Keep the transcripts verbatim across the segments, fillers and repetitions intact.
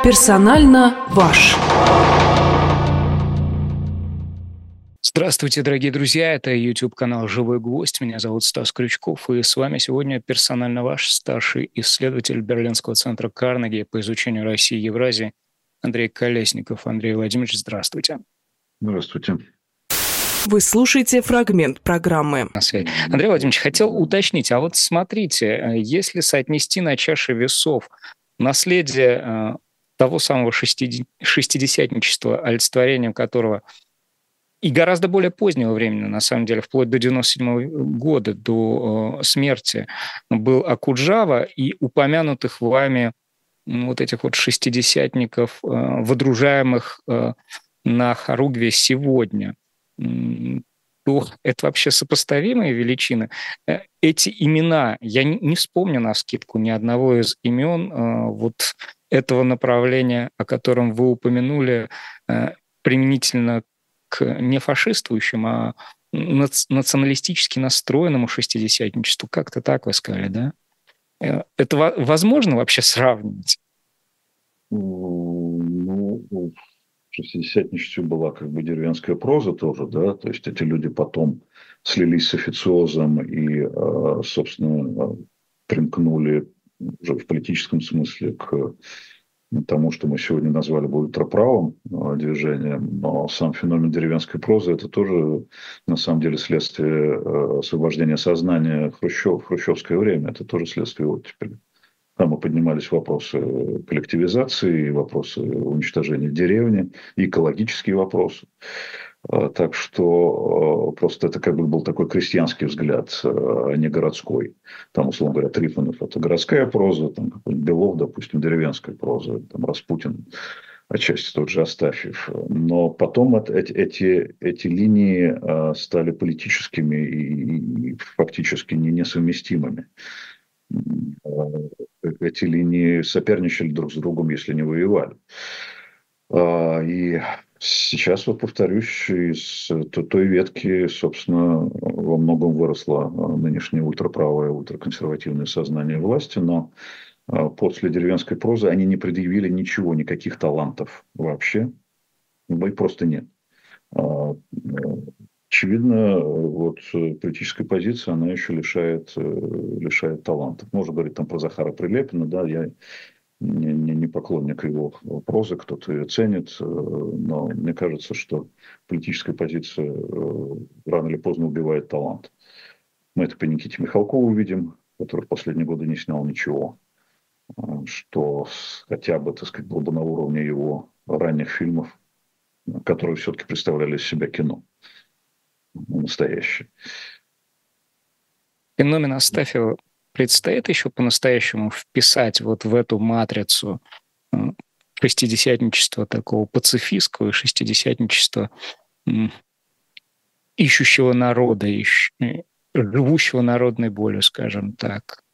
Персонально ваш. Здравствуйте, дорогие друзья, это YouTube-канал «Живой гвоздь», меня зовут Стас Крючков, и с вами сегодня персонально ваш старший исследователь Берлинского центра Карнеги по изучению России и Евразии Андрей Колесников. Андрей Владимирович, здравствуйте. Здравствуйте. Вы слушаете фрагмент программы. Андрей Владимирович, хотел уточнить, а вот смотрите, если соотнести на чаше весов наследие того самого шестиди... шестидесятничества, олицетворением которого и гораздо более позднего времени, на самом деле, вплоть до девяносто седьмого года, до э, смерти, был Окуджава, и упомянутых вами ну, вот этих вот шестидесятников, э, водружаемых э, на хоругве сегодня, э, то это вообще сопоставимые величины. Э, эти имена, я не, не вспомню навскидку ни одного из имен э, вот этого направления, о котором вы упомянули, э, применительно к не фашистующим, а националистически настроенному шестидесятничеству. Как-то так вы сказали, да? Это возможно вообще сравнивать? Ну, в шестидесятничестве была как бы деревенская проза тоже, да, то есть эти люди потом слились с официозом и, собственно, примкнули уже в политическом смысле к тому, что мы сегодня назвали бы ультраправым движением, но сам феномен деревенской прозы – это тоже, на самом деле, следствие освобождения сознания Хрущев, в хрущевское время. Это тоже следствие оттепели. Там и поднимались вопросы коллективизации, вопросы уничтожения деревни, экологические вопросы. Так что просто это как бы был такой крестьянский взгляд, а не городской. Там, условно говоря, Трифонов – это городская проза, там Белов, допустим, деревенская проза, там Распутин, отчасти тот же Астафьев. Но потом эти, эти, эти линии стали политическими и фактически не несовместимыми. Эти линии соперничали друг с другом, если не воевали. И сейчас, вот повторюсь, из той ветки, собственно, во многом выросло нынешнее ультраправое, ультраконсервативное сознание власти, но после деревенской прозы они не предъявили ничего, никаких талантов вообще, ну и просто нет. Очевидно, вот политическая позиция, она еще лишает, лишает талантов. Можно говорить там про Захара Прилепина, да, я не, не, не поклонник его прозы, кто-то ее ценит, но мне кажется, что политическая позиция рано или поздно убивает талант. Мы это по Никите Михалкову видим, который в последние годы не снял ничего, что хотя бы, так сказать, было бы на уровне его ранних фильмов, которые все-таки представляли из себя кино настоящее. Феномен Астафьева предстоит еще по-настоящему вписать вот в эту матрицу шестидесятничества такого пацифистского и шестидесятничества ищущего народа, ищ... живущего народной болью, скажем так.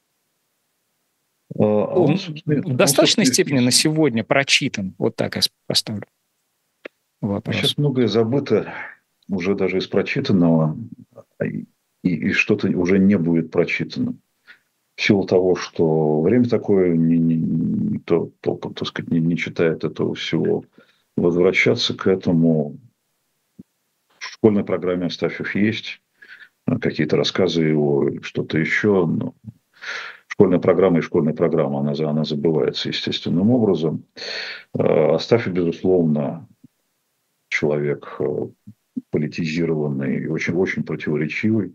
А он, он в достаточной он, степени на сегодня прочитан. Вот так я поставлю вопрос. Сейчас многое забыто, уже даже из прочитанного, и, и что-то уже не будет прочитано. В силу того, что время такое, не, не, никто толком, так сказать, не, не читает этого всего. Возвращаться к этому в школьной программе Астафьев есть, какие-то рассказы его, что-то еще, но школьная программа и школьная программа, она, она забывается естественным образом. Астафьев, безусловно, человек политизированный и очень-очень противоречивый.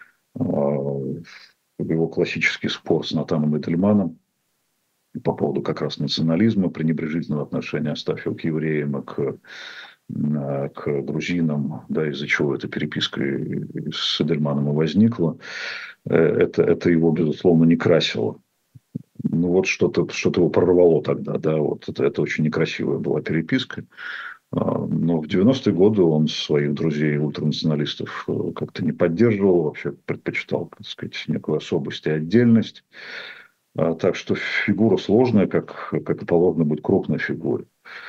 Его классический спор с Натаном Эдельманом по поводу как раз национализма, пренебрежительного отношения Астафьева к евреям, к, к грузинам, да, из-за чего эта переписка с Эдельманом и возникла, это, это его, безусловно, не красило. Ну вот что-то, что-то его прорвало тогда, да, вот это, это очень некрасивая была переписка. Но в девяностые годы он своих друзей ультранационалистов как-то не поддерживал, вообще предпочитал, так сказать, некую особость и отдельность. Так что фигура сложная, как, как и положено быть крупной фигурой.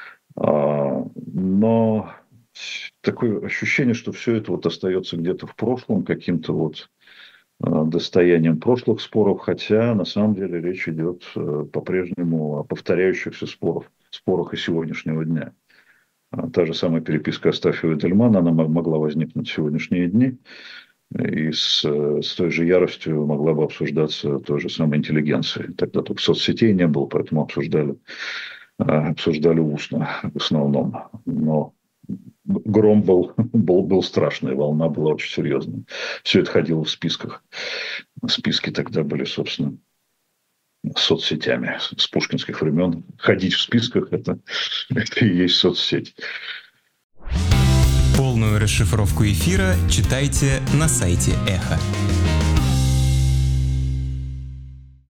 Но такое ощущение, что все это вот остается где-то в прошлом, каким-то вот достоянием прошлых споров, хотя на самом деле речь идет по-прежнему о повторяющихся спорах, спорах и сегодняшнего дня. Та же самая переписка Астафьева и Эдельмана, она могла возникнуть в сегодняшние дни, и с, с той же яростью могла бы обсуждаться той же самой интеллигенцией. Тогда только соцсетей не было, поэтому обсуждали, обсуждали устно в основном. Но гром был, был, был страшный, волна была очень серьезная. Все это ходило в списках. Списки тогда были, собственно, соцсетями с пушкинских времен. Ходить в списках это, это и есть соцсеть. Полную расшифровку эфира читайте на сайте Эхо.